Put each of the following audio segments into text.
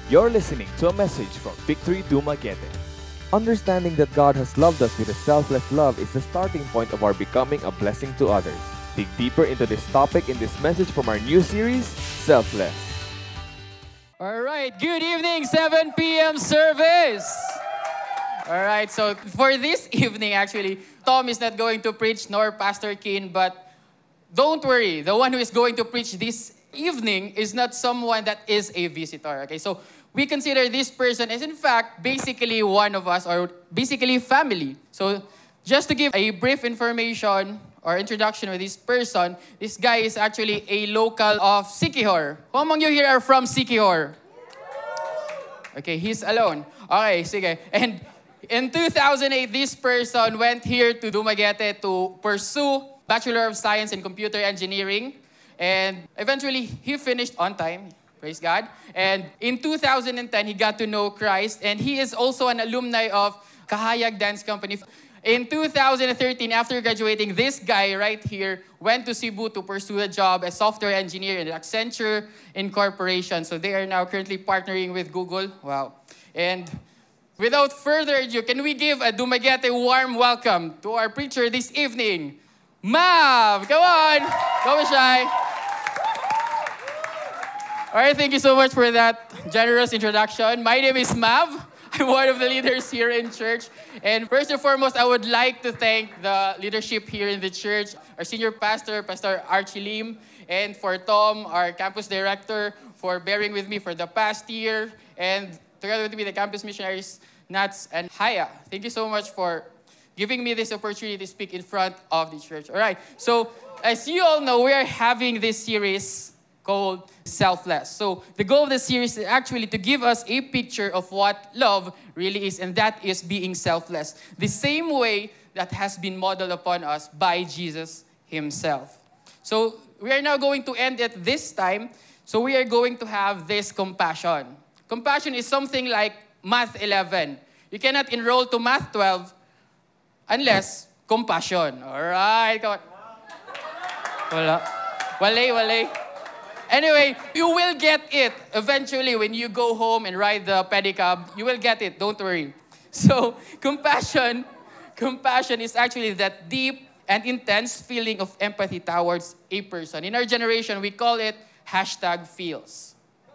You're listening to a message from Victory Dumaguete. Understanding that God has loved us with a selfless love is the starting point of our becoming a blessing to others. Dig deeper into this topic in this message from our new series, Selfless. All right, good evening, 7 p.m. service. All right, so for this evening, actually, Tom is not going to preach, nor Pastor Kin, but don't worry, the one who is going to preach this evening is not someone that is a visitor, okay? So we consider this person as, in fact, basically one of us, or basically family. So just to give a brief information or introduction with this person, this guy is actually a local of Siquijor. Who among you here are from Siquijor? Okay, he's alone. Okay, sige. And in 2008, this person went here to Dumaguete to pursue Bachelor of Science in Computer Engineering. And eventually, he finished on time. Praise God. And in 2010, he got to know Christ. And he is also an alumni of Kahayag Dance Company. In 2013, after graduating, this guy right here went to Cebu to pursue a job as software engineer in Accenture Incorporation. So they are now currently partnering with Google. Wow. And without further ado, can we give a Dumaguete warm welcome to our preacher this evening, Mav? Come on. Don't be shy. All right, thank you so much for that generous introduction. My name is Mav. I'm one of the leaders here in church. And first and foremost, I would like to thank the leadership here in the church, our senior pastor, Pastor Archie Lim, and for Tom, our campus director, for bearing with me for the past year, and together with me, the campus missionaries, Nats and Haya. Thank you so much for giving me this opportunity to speak in front of the church. All right, so as you all know, we are having this series called Selfless. So the goal of the series is actually to give us a picture of what love really is, and that is being selfless. The same way that has been modeled upon us by Jesus himself. So we are now going to end it this time. So we are going to have this compassion. Compassion is something like Math 11. You cannot enroll to Math 12 unless compassion. All right, come on. Wale. Anyway, you will get it eventually when you go home and ride the pedicab. You will get it, don't worry. So, compassion is actually that deep and intense feeling of empathy towards a person. In our generation, we call it #feels.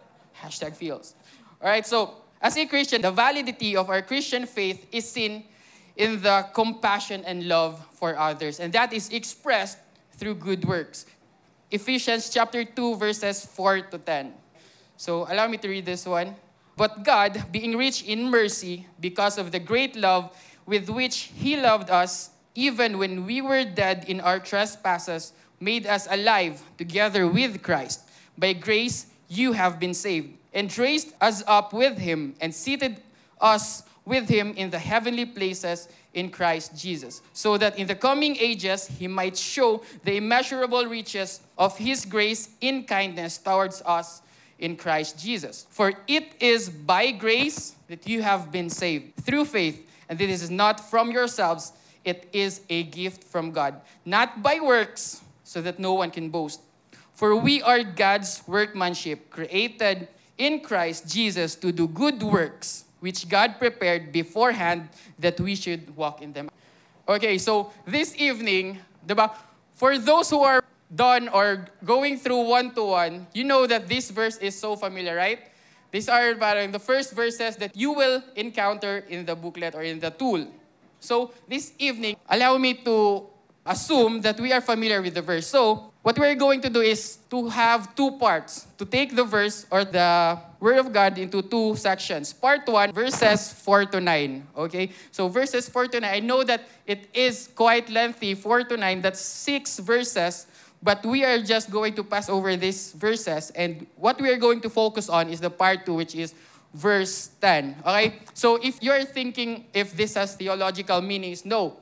#feels. All right, so as a Christian, the validity of our Christian faith is seen in the compassion and love for others. And that is expressed through good works. Ephesians chapter 2, verses 4 to 10. So allow me to read this one. But God, being rich in mercy, because of the great love with which He loved us, even when we were dead in our trespasses, made us alive together with Christ. By grace you have been saved, and raised us up with Him, and seated us with Him in the heavenly places in Christ Jesus, so that in the coming ages He might show the immeasurable riches of His grace in kindness towards us in Christ Jesus. For it is by grace that you have been saved, through faith, and this is not from yourselves, it is a gift from God, not by works, so that no one can boast. For we are God's workmanship, created in Christ Jesus to do good works, which God prepared beforehand that we should walk in them. Okay, so this evening, diba, for those who are done or going through one-to-one, you know that this verse is so familiar, right? These are the first verses that you will encounter in the booklet or in the tool. So this evening, allow me to assume that we are familiar with the verse. So what we're going to do is to have two parts, to take the verse or the Word of God into two sections. Part 1, verses 4 to 9. Okay? So verses 4 to 9, I know that it is quite lengthy, 4 to 9, that's 6 verses, but we are just going to pass over these verses, and what we are going to focus on is the part 2, which is verse 10. Okay? So if you're thinking if this has theological meanings, no.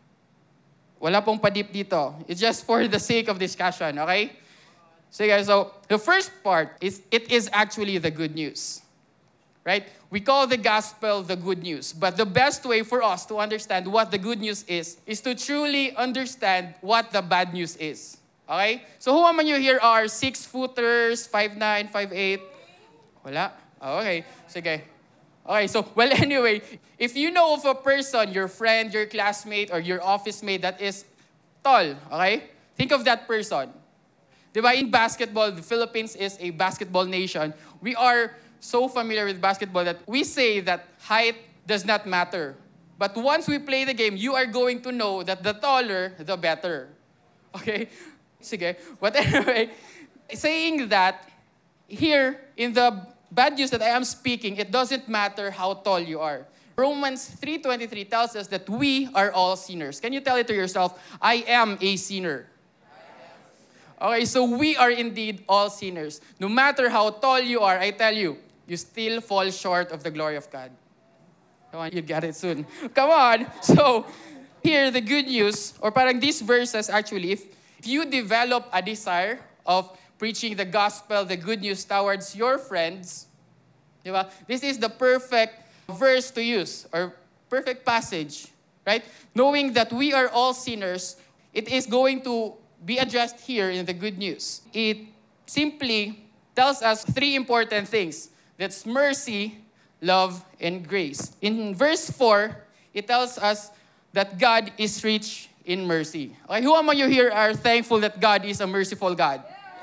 Wala pong padip dito. It's just for the sake of discussion, okay? So guys, so the first part is, it is actually the good news, right? We call the gospel the good news, but the best way for us to understand what the good news is to truly understand what the bad news is, okay? So who among you here are 6-footers, 5'9", 5'8"? Wala. Okay, sige. Okay, so, well, anyway, if you know of a person, your friend, your classmate, or your office mate that is tall, okay? Think of that person. Diba, in basketball, the Philippines is a basketball nation. We are so familiar with basketball that we say that height does not matter. But once we play the game, you are going to know that the taller, the better. Okay? Sige. But anyway, saying that, here, in the bad news that I am speaking, it doesn't matter how tall you are. Romans 3:23 tells us that we are all sinners. Can you tell it to yourself? I am a sinner. Okay, so we are indeed all sinners. No matter how tall you are, I tell you, you still fall short of the glory of God. Come on, you get it soon. Come on. So, here, the good news, or parang these verses actually, if you develop a desire of preaching the gospel, the good news towards your friends, diba? This is the perfect verse to use, or perfect passage, right? Knowing that we are all sinners, it is going to be addressed here in the good news. It simply tells us three important things. That's mercy, love, and grace. In verse 4, it tells us that God is rich in mercy. Okay, who among you here are thankful that God is a merciful God?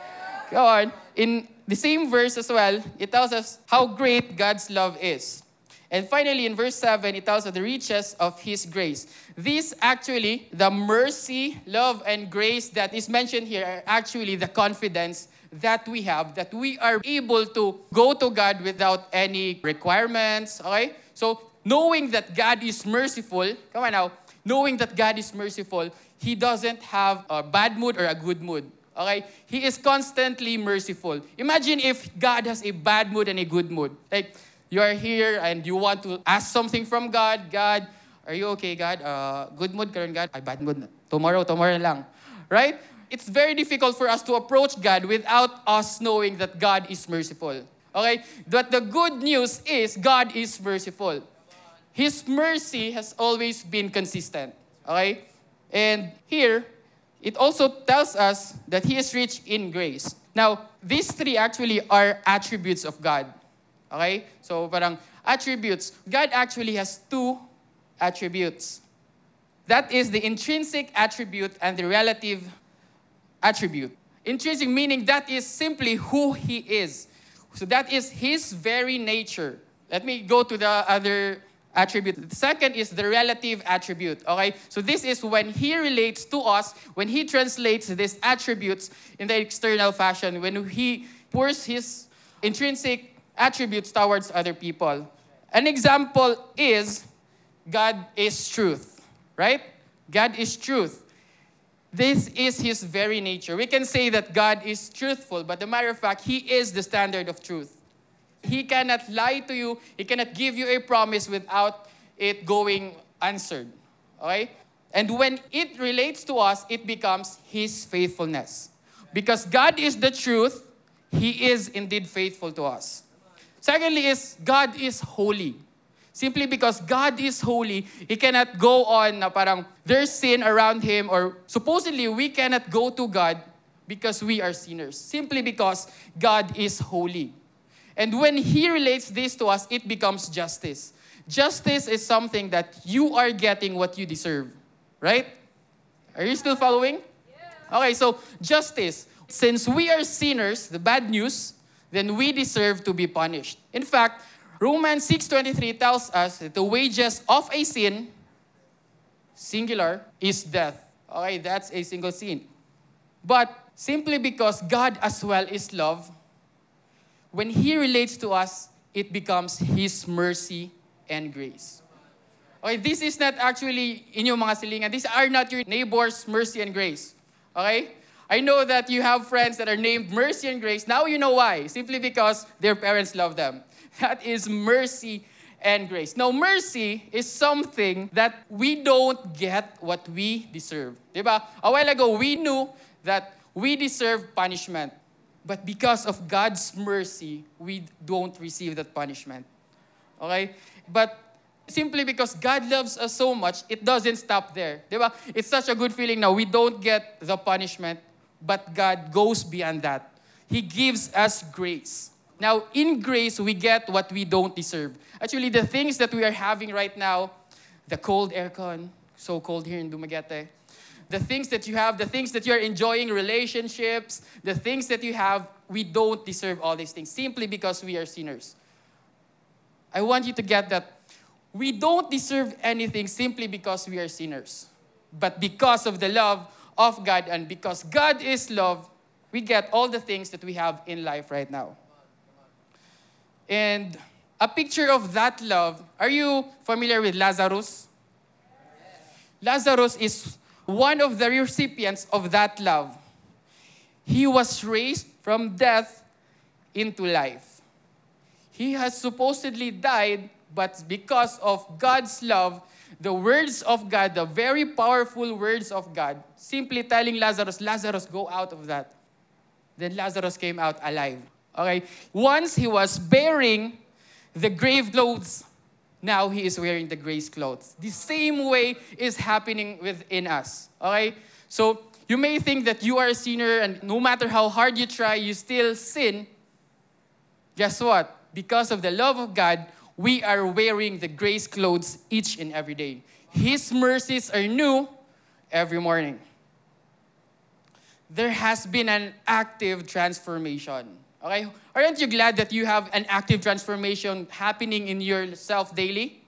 Go on. In the same verse as well, it tells us how great God's love is. And finally, in verse 7, it tells us the riches of His grace. These actually, the mercy, love, and grace that is mentioned here are actually the confidence that we have, that we are able to go to God without any requirements, okay? So, knowing that God is merciful, come on now, knowing that God is merciful, He doesn't have a bad mood or a good mood. Okay? He is constantly merciful. Imagine if God has a bad mood and a good mood. Like, you are here and you want to ask something from God. God, are you okay, God? Good mood ka rin, God? Ay, bad mood na. Tomorrow na lang. Right? It's very difficult for us to approach God without us knowing that God is merciful. Okay? But the good news is God is merciful. His mercy has always been consistent. Okay? And here, it also tells us that He is rich in grace. Now, these three actually are attributes of God. Okay? So, parang attributes. God actually has two attributes. That is the intrinsic attribute and the relative attribute. Intrinsic meaning that is simply who He is. So that is His very nature. Let me go to the other attribute. The second is the relative attribute. Okay? So this is when He relates to us, when He translates these attributes in the external fashion, when He pours His intrinsic attributes towards other people. An example is God is truth. Right? God is truth. This is His very nature. We can say that God is truthful, but the matter of fact, He is the standard of truth. He cannot lie to you. He cannot give you a promise without it going answered. Okay? And when it relates to us, it becomes His faithfulness. Because God is the truth, He is indeed faithful to us. Secondly is, God is holy. Simply because God is holy, He cannot go on na parang there's sin around Him, or supposedly we cannot go to God because we are sinners. Simply because God is holy. And when He relates this to us, it becomes justice. Justice is something that you are getting what you deserve. Right? Are you still following? Yeah. Okay, so justice. Since we are sinners, the bad news, then we deserve to be punished. In fact, Romans 6:23 tells us that the wages of a sin, singular, is death. Okay, that's a single sin. But simply because God as well is love, when He relates to us, it becomes His mercy and grace. Okay, this is not actually inyong mga silingan. These are not your neighbor's mercy and grace. Okay? I know that you have friends that are named Mercy and Grace. Now you know why. Simply because their parents love them. That is mercy and grace. Now, mercy is something that we don't get what we deserve. Diba? A while ago, we knew that we deserve punishment. But because of God's mercy, we don't receive that punishment. Okay? But simply because God loves us so much, it doesn't stop there. Diba? It's such a good feeling now. We don't get the punishment, but God goes beyond that. He gives us grace. Now, in grace, we get what we don't deserve. Actually, the things that we are having right now, the cold aircon, so cold here in Dumaguete, the things that you have, the things that you're enjoying, relationships, the things that you have, we don't deserve all these things simply because we are sinners. I want you to get that. We don't deserve anything simply because we are sinners. But because of the love of God and because God is love, we get all the things that we have in life right now. And a picture of that love, are you familiar with Lazarus? Lazarus is one of the recipients of that love. He was raised from death into life. He has supposedly died, but because of God's love, the words of God, the very powerful words of God, simply telling Lazarus, Lazarus, go out of that. Then Lazarus came out alive. Okay? Once he was bearing the grave clothes, now he is wearing the grave clothes. The same way is happening within us. Okay? So you may think that you are a sinner and no matter how hard you try, you still sin. Guess what? Because of the love of God, we are wearing the grace clothes each and every day. His mercies are new every morning. There has been an active transformation. Okay? Aren't you glad that you have an active transformation happening in yourself daily?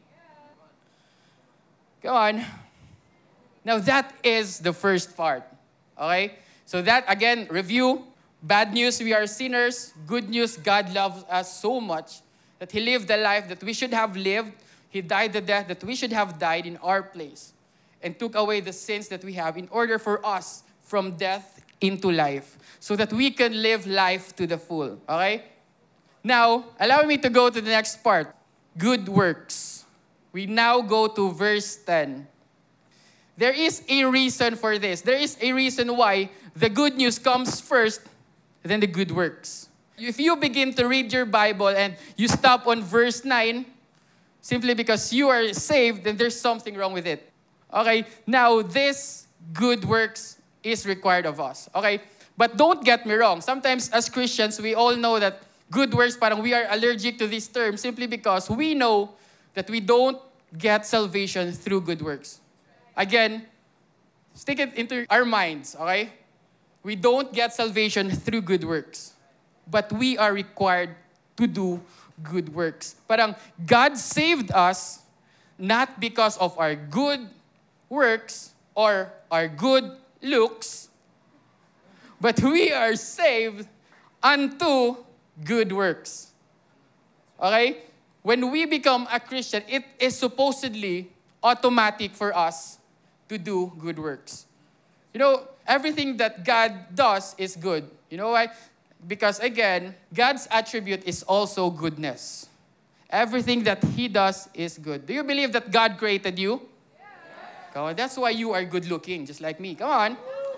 Go on. Now that is the first part. Okay? So that, again, review. Bad news, we are sinners. Good news, God loves us so much that He lived the life that we should have lived. He died the death that we should have died in our place and took away the sins that we have in order for us from death into life so that we can live life to the full. Okay? Now, allow me to go to the next part. Good works. We now go to verse 10. There is a reason for this. There is a reason why the good news comes first, then the good works. If you begin to read your Bible and you stop on verse 9, simply because you are saved, then there's something wrong with it. Okay? Now, this good works is required of us. Okay? But don't get me wrong. Sometimes as Christians, we all know that good works, parang we are allergic to this term simply because we know that we don't get salvation through good works. Again, stick it into our minds, okay? We don't get salvation through good works. But we are required to do good works. Parang God saved us not because of our good works or our good looks, but we are saved unto good works. Okay? When we become a Christian, it is supposedly automatic for us to do good works. You know, everything that God does is good. You know why? Because again, God's attribute is also goodness. Everything that He does is good. Do you believe that God created you? Yeah. Come on, that's why you are good looking, just like me. Come on.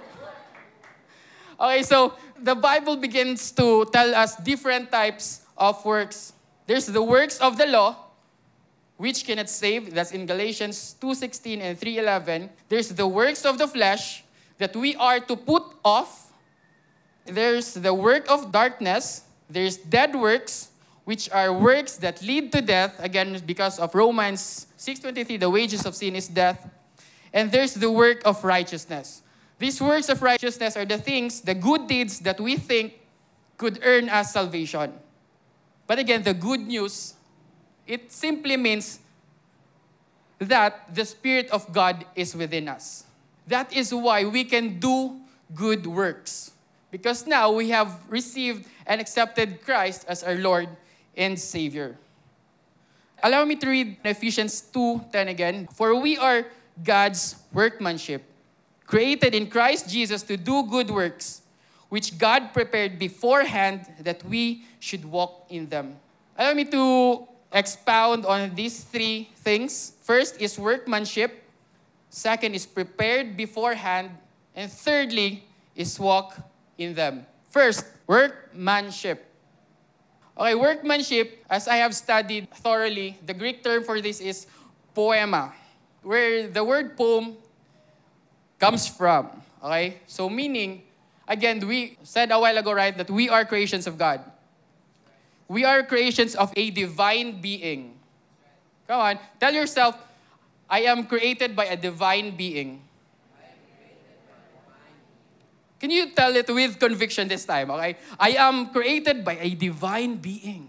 Okay, so the Bible begins to tell us different types of works. There's the works of the law, which cannot save. That's in Galatians 2:16 and 3:11. There's the works of the flesh that we are to put off. There's the work of darkness. There's dead works, which are works that lead to death. Again, because of Romans 6:23, the wages of sin is death. And there's the work of righteousness. These works of righteousness are the things, the good deeds that we think could earn us salvation. But again, the good news, it simply means that the Spirit of God is within us. That is why we can do good works. Because now we have received and accepted Christ as our Lord and Savior. Allow me to read Ephesians 2:10 again. For we are God's workmanship, created in Christ Jesus to do good works, which God prepared beforehand that we should walk in them. Allow me to expound on these three things. First is workmanship. Second is prepared beforehand. And thirdly is walk in them. First, workmanship. Okay, workmanship, as I have studied thoroughly, the Greek term for this is poema, where the word poem comes from. Okay? So meaning, again, we said a while ago, right, that we are creations of God. We are creations of a divine being. Come on, tell yourself, I am created by a divine being. Can you tell it with conviction this time, okay? I am created by a divine being.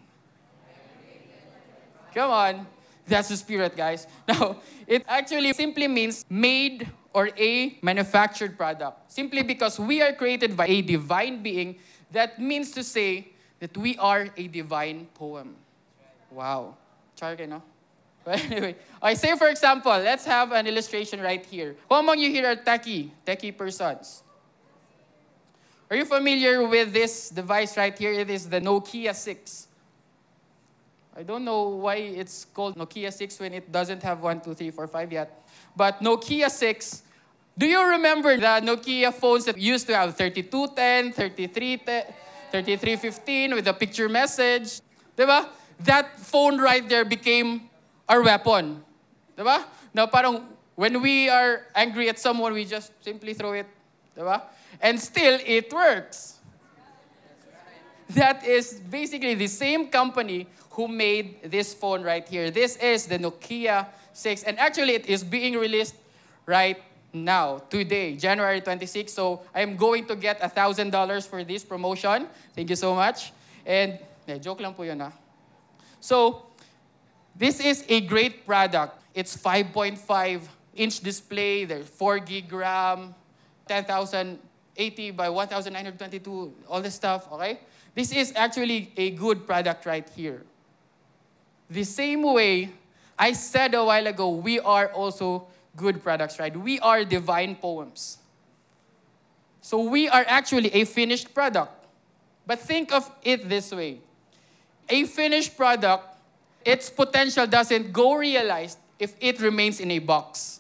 Come on. That's the spirit, guys. Now, it actually simply means made or a manufactured product. Simply because we are created by a divine being, that means to say that we are a divine poem. Wow. Char no? But anyway, I say for example, let's have an illustration right here. Who among you here are techie persons? Are you familiar with this device right here? It is the Nokia 6. I don't know why it's called Nokia 6 when it doesn't have 1, 2, 3, 4, 5 yet. But Nokia 6, do you remember the Nokia phones that used to have 3210, 3310, 3315 with a picture message? Diba? That phone right there became our weapon. Diba? Now parang when we are angry at someone, we just simply throw it. Diba? And still, it works. That is basically the same company who made this phone right here. This is the Nokia 6. And actually, it is being released right now, today, January 26. So I'm going to get $1,000 for this promotion. Thank you so much. And, joke lang po yun, ha? So, this is a great product. It's 5.5-inch display. There's 4 gig RAM, 10,080 by 1,922, all this stuff, okay? This is actually a good product right here. The same way I said a while ago, we are also good products, right? We are divine poems. So we are actually a finished product. But think of it this way. A finished product, its potential doesn't go realized if it remains in a box.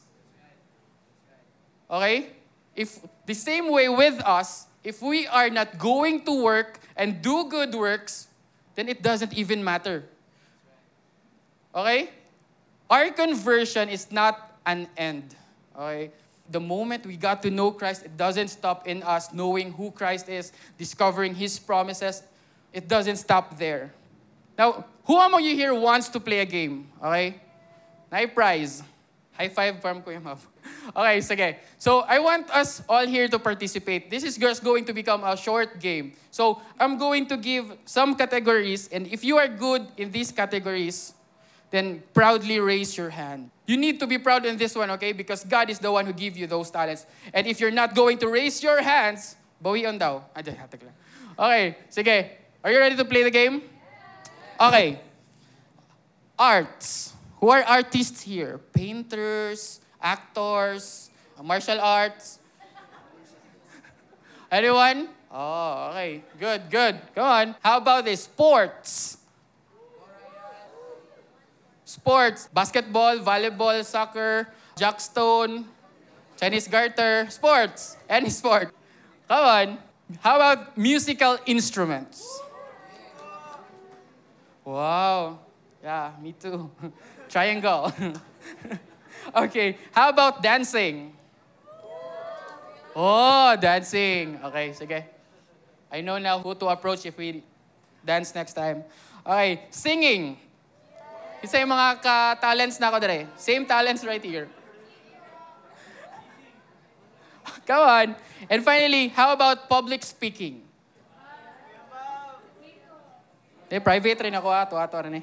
Okay? If the same way with us, if we are not going to work and do good works, then it doesn't even matter. Okay? Our conversion is not an end. Okay? The moment we got to know Christ, it doesn't stop in us knowing who Christ is, discovering His promises. It doesn't stop there. Now, who among you here wants to play a game? Okay? May prize. High five from Kuya Mav. Okay, sige. So, I want us all here to participate. This is just going to become a short game. So, I'm going to give some categories, and if you are good in these categories, then proudly raise your hand. You need to be proud in this one, okay? Because God is the one who gave you those talents. And if you're not going to raise your hands, bawian daw. Okay, sige. Are you ready to play the game? Okay. Arts. Who are artists here? Painters, actors, martial arts? Anyone? Oh, okay. Good. Come on. How about this? Sports. Sports. Basketball, volleyball, soccer, jackstone, Chinese garter. Sports. Any sport. Come on. How about musical instruments? Wow. Yeah, me too. Triangle. Okay, how about dancing? Oh, dancing. Okay, sige. I know now who to approach if we dance next time. Okay, singing. Isa yung mga ka-talents na ako dire. Same talents right here. Come on. And finally, how about public speaking? Private rin ako, tuwa-tuwa rin eh.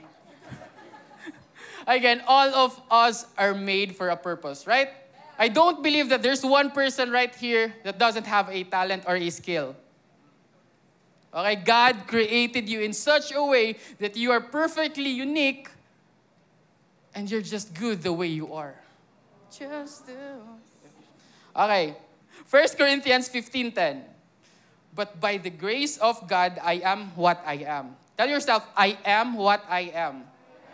Again, all of us are made for a purpose, right? I don't believe that there's one person right here that doesn't have a talent or a skill. Okay, God created you in such a way that you are perfectly unique and you're just good the way you are. Just do. Okay, 1 Corinthians 15:10. But by the grace of God, I am what I am. Tell yourself, I am what I am.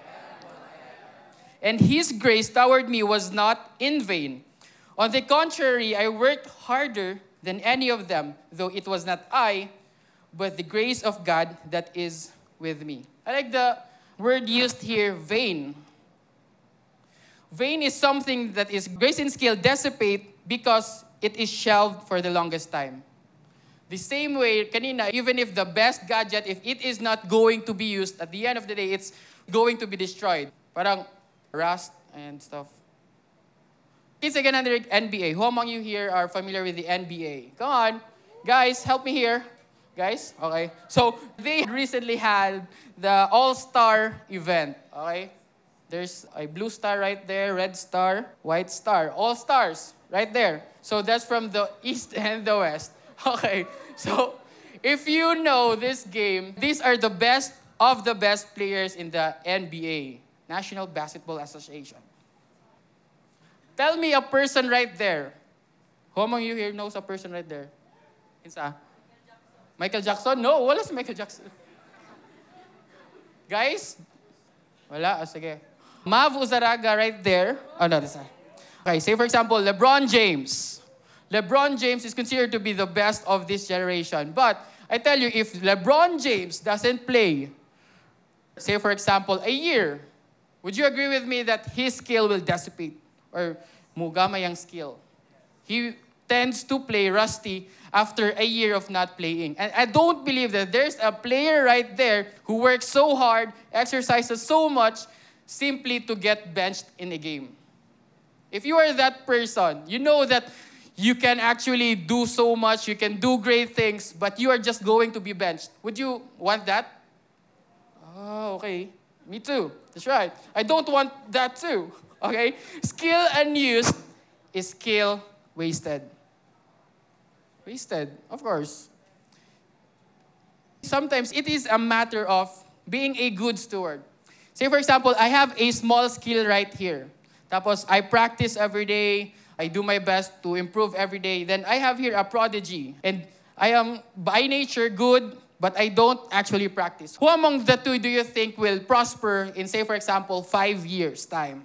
And His grace toward me was not in vain. On the contrary, I worked harder than any of them, though it was not I, but the grace of God that is with me. I like the word used here, vain. Vain is something that is grace and skill dissipate because it is shelved for the longest time. The same way, kanina, even if the best gadget, if it is not going to be used, at the end of the day, it's going to be destroyed. Parang rust and stuff. Kids again under NBA. Who among you here are familiar with the NBA? Come on. Guys, help me here. Guys? Okay. So, they recently had the All-Star event. Okay? There's a blue star right there, red star, white star. All stars right there. So, that's from the East and the West. Okay. So, if you know this game, these are the best of the best players in the NBA, National Basketball Association. Tell me a person right there. Who among you here knows a person right there? Insa? Michael Jackson? No, wala si Michael Jackson. Guys? Wala? Sige. Mav Uzaraga right there. Oh, no, this Okay, say for example, LeBron James. LeBron James is considered to be the best of this generation. But I tell you, if LeBron James doesn't play, say for example, a year, would you agree with me that his skill will dissipate? Or mugama yung skill? He tends to play rusty after a year of not playing. And I don't believe that there's a player right there who works so hard, exercises so much, simply to get benched in a game. If you are that person, you know that you can actually do so much, you can do great things, but you are just going to be benched. Would you want that? Oh, okay. Me too. That's right. I don't want that too. Okay? Skill unused is skill wasted. Wasted, of course. Sometimes it is a matter of being a good steward. Say for example, I have a small skill right here. Tapos I practice every day. I do my best to improve every day. Then I have here a prodigy. And I am by nature good, but I don't actually practice. Who among the two do you think will prosper in, say for example, 5 years' time?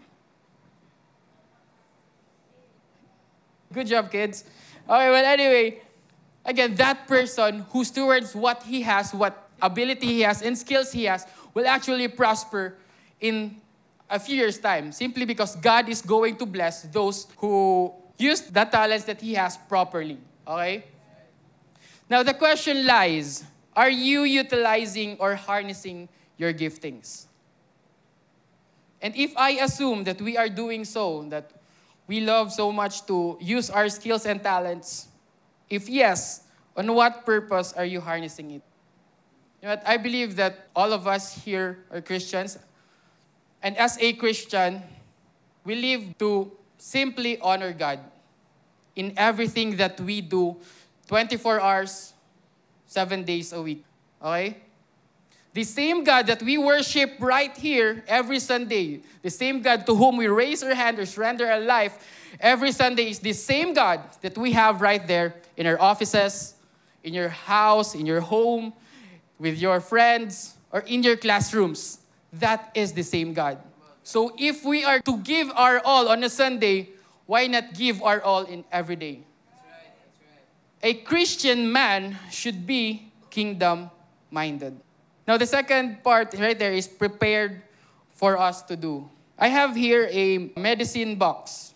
Good job, kids. Okay, well, anyway, again, that person who stewards what he has, what ability he has, and skills he has, will actually prosper in a few years' time, simply because God is going to bless those who use the talents that he has properly. Okay? Now, the question lies, are you utilizing or harnessing your giftings? And if I assume that we are doing so, that we love so much to use our skills and talents, if yes, on what purpose are you harnessing it? You know what? I believe that all of us here are Christians. And as a Christian, we live to simply honor God in everything that we do 24 hours, 7 days a week. Okay? The same God that we worship right here every Sunday, the same God to whom we raise our hand or surrender our life every Sunday is the same God that we have right there in our offices, in your house, in your home, with your friends, or in your classrooms. That is the same God. So if we are to give our all on a Sunday, why not give our all in every day? That's right. A Christian man should be kingdom-minded. Now, the second part right there is prepared for us to do. I have here a medicine box.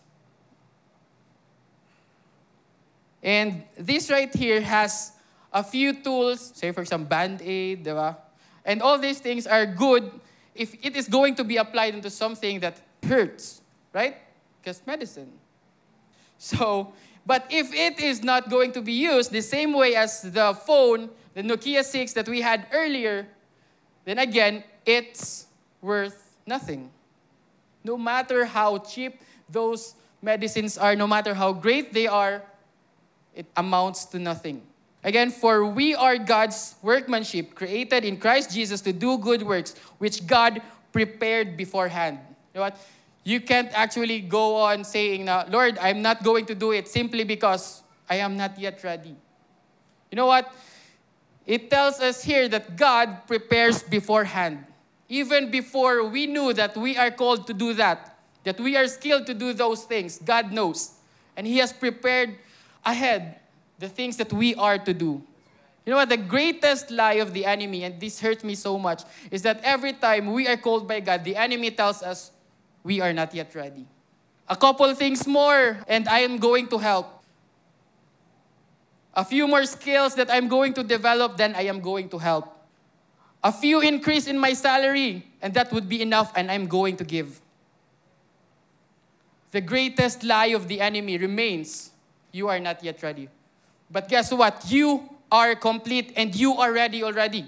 And this right here has a few tools, say for example, Band-Aid, diba? And all these things are good if it is going to be applied into something that hurts, right? Because medicine. So, but if it is not going to be used the same way as the phone, the Nokia 6 that we had earlier, then again, it's worth nothing. No matter how cheap those medicines are, no matter how great they are, it amounts to nothing. Again, for we are God's workmanship, created in Christ Jesus to do good works, which God prepared beforehand. You know what? You can't actually go on saying, Lord, I'm not going to do it simply because I am not yet ready. You know what? It tells us here that God prepares beforehand. Even before we knew that we are called to do that we are skilled to do those things, God knows. And He has prepared ahead the things that we are to do. You know what? The greatest lie of the enemy, and this hurts me so much, is that every time we are called by God, the enemy tells us we are not yet ready. A couple things more, and I am going to help. A few more skills that I'm going to develop, then I am going to help. A few increase in my salary, and that would be enough, and I'm going to give. The greatest lie of the enemy remains, you are not yet ready. But guess what? You are complete and you are ready already.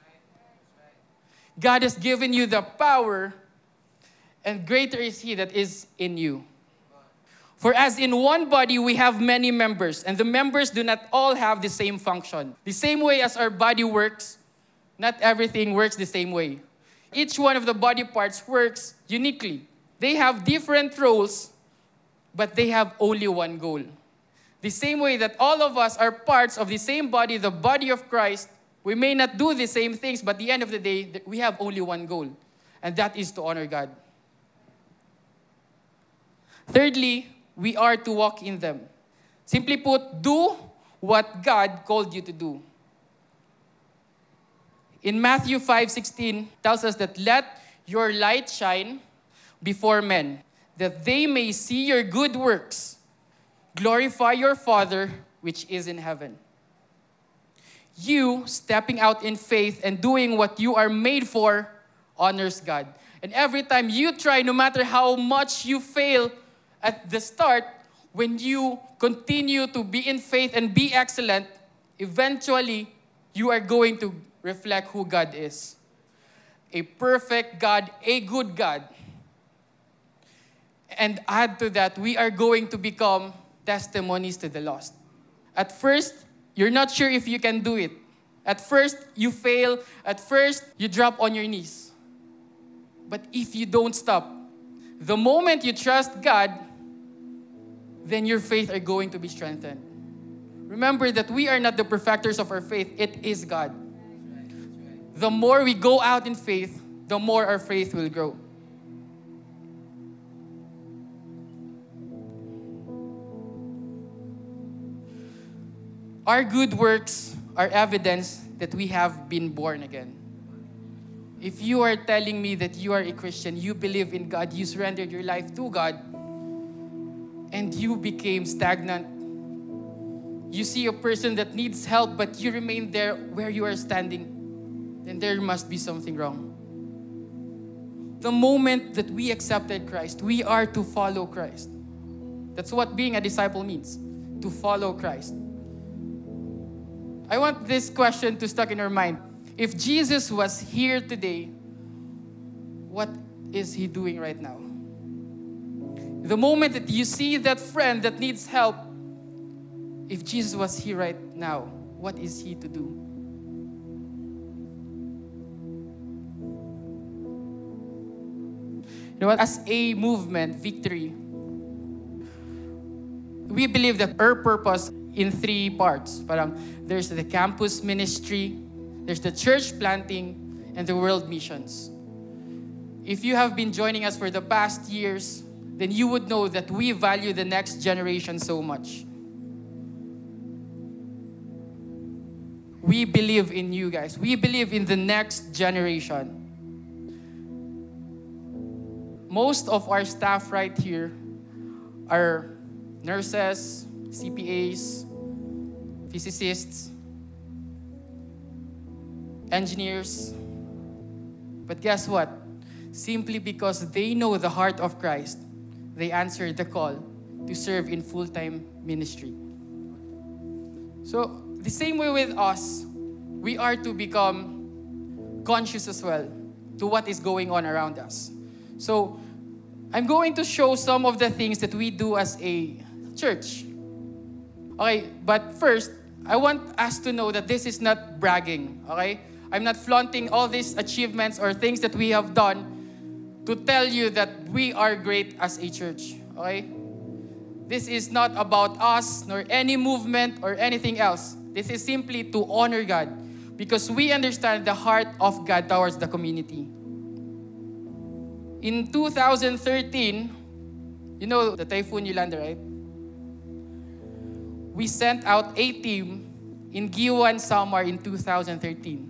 God has given you the power, and greater is He that is in you. For as in one body we have many members, and the members do not all have the same function. The same way as our body works, not everything works the same way. Each one of the body parts works uniquely. They have different roles, but they have only one goal. The same way that all of us are parts of the same body, the body of Christ, we may not do the same things, but at the end of the day, we have only one goal, and that is to honor God. Thirdly, we are to walk in them. Simply put, do what God called you to do. In Matthew 5:16, tells us that let your light shine before men, that they may see your good works, glorify your Father which is in heaven. You stepping out in faith and doing what you are made for honors God. And every time you try, no matter how much you fail at the start, when you continue to be in faith and be excellent, eventually you are going to reflect who God is. A perfect God, a good God. And add to that, we are going to become testimonies to the lost. At first, you're not sure if you can do it. At first, you fail. At first, you drop on your knees. But if you don't stop, the moment you trust God, then your faith are going to be strengthened. Remember that we are not the perfecters of our faith. It is God. The more we go out in faith, the more our faith will grow. Our good works are evidence that we have been born again. If you are telling me that you are a Christian, you believe in God, you surrendered your life to God, and you became stagnant, you see a person that needs help, but you remain there where you are standing, then there must be something wrong. The moment that we accepted Christ, we are to follow Christ. That's what being a disciple means, to follow Christ. I want this question to stuck in our mind. If Jesus was here today, what is He doing right now? The moment that you see that friend that needs help, if Jesus was here right now, what is He to do? You know what? As a movement, Victory, we believe that our purpose in three parts. There's the campus ministry, there's the church planting, and the world missions. If you have been joining us for the past years, then you would know that we value the next generation so much. We believe in you guys. We believe in the next generation. Most of our staff right here are nurses, CPAs, physicists, engineers. But guess what? Simply because they know the heart of Christ, they answer the call to serve in full-time ministry. So, the same way with us, we are to become conscious as well to what is going on around us. So, I'm going to show some of the things that we do as a church. Okay, but first, I want us to know that this is not bragging, okay? I'm not flaunting all these achievements or things that we have done to tell you that we are great as a church, okay? This is not about us nor any movement or anything else. This is simply to honor God because we understand the heart of God towards the community. In 2013, you know the Typhoon Yolanda, right? We sent out a team in Giwan, Samar in 2013.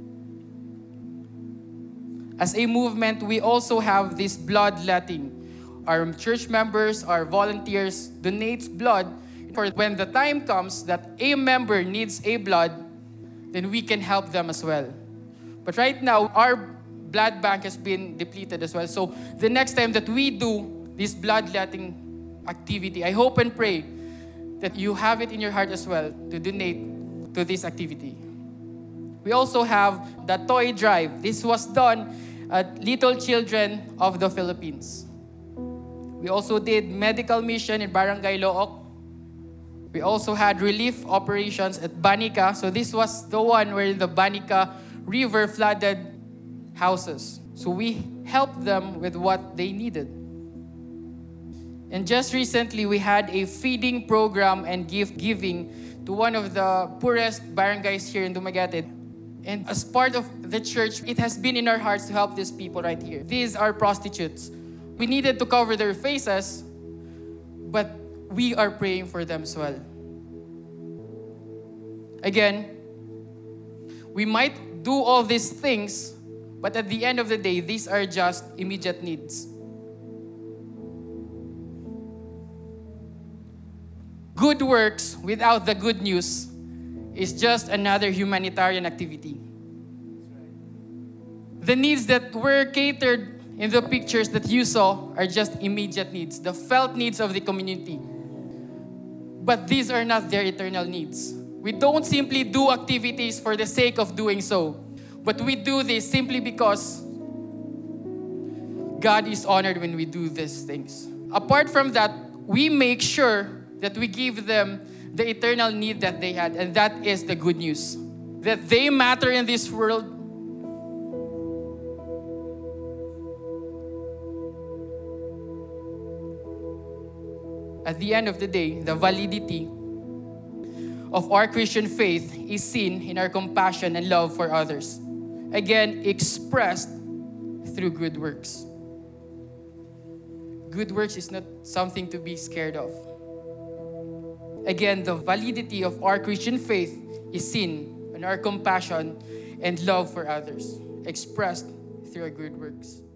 As a movement, we also have this bloodletting. Our church members, our volunteers donate blood For when the time comes that a member needs a blood, then we can help them as well. But right now, our blood bank has been depleted as well. So the next time that we do this bloodletting activity, I hope and pray that you have it in your heart as well to donate to this activity. We also have the toy drive. This was done at Little Children of the Philippines. We also did medical mission in Barangay Look. We also had relief operations at Banica. So this was the one where the Banica River flooded houses. So we helped them with what they needed. And just recently, we had a feeding program and gift giving to one of the poorest barangays here in Dumaguete. And as part of the church, it has been in our hearts to help these people right here. These are prostitutes. We needed to cover their faces, but we are praying for them as well. Again, we might do all these things, but at the end of the day, these are just immediate needs. Good works without the good news is just another humanitarian activity. The needs that were catered in the pictures that you saw are just immediate needs, the felt needs of the community. But these are not their eternal needs. We don't simply do activities for the sake of doing so, but we do this simply because God is honored when we do these things. Apart from that, we make sure that we give them the eternal need that they had, and that is the good news. That they matter in this world. At the end of the day, the validity of our Christian faith is seen in our compassion and love for others. Again, expressed through good works. Good works is not something to be scared of. Again, the validity of our Christian faith is seen in our compassion and love for others, expressed through our good works.